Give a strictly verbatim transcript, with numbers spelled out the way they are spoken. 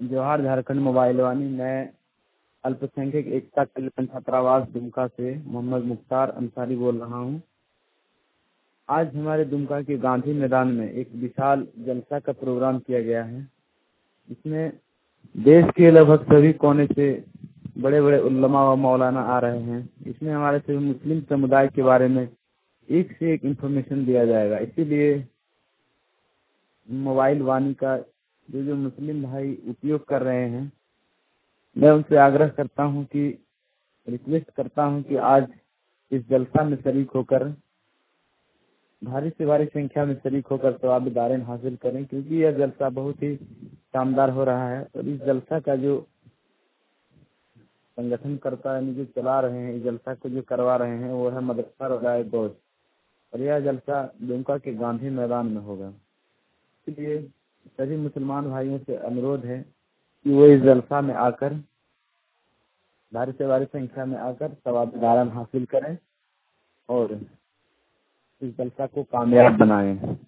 Jawahar Jharkhand mobile वानी। मैं अल्पसंख्यक एकता कल्याण छात्रावास दुमका से मोहम्मद मुख्तार अंसारी बोल रहा हूँ। आज हमारे दुमका के गांधी मैदान में एक विशाल जलसा का प्रोग्राम किया गया है। इसमें देश के लगभग सभी कोने से बड़े बड़े उल्लमा व मौलाना आ रहे हैं। इसमें हमारे सभी मुस्लिम समुदाय के बारे में एक से एक इंफॉर्मेशन दिया जाएगा। इसीलिए मोबाइल वाणी का जो जो मुस्लिम भाई उपयोग कर रहे हैं, मैं उनसे आग्रह करता हूं कि रिक्वेस्ट करता हूं कि आज इस जलसा में शरीक होकर भारी से भारी संख्या में शरीक होकर सवाब दारेन हासिल करें, क्योंकि यह जलसा बहुत ही शानदार हो रहा है। और इस जलसा का जो संगठन करता है, जो चला रहे हैं, इस जलसा को जो करवा रहे हैं, वो है मदरसा रजाए दोस्त। और यह जलसा दुमका के गांधी मैदान में होगा। इसलिए सभी मुसलमान भाइयों से अनुरोध है कि वो इस जलसा में आकर भारी से भारी संख्या में आकर सवाब दारान हासिल करें और इस जलसा को कामयाब बनाएं।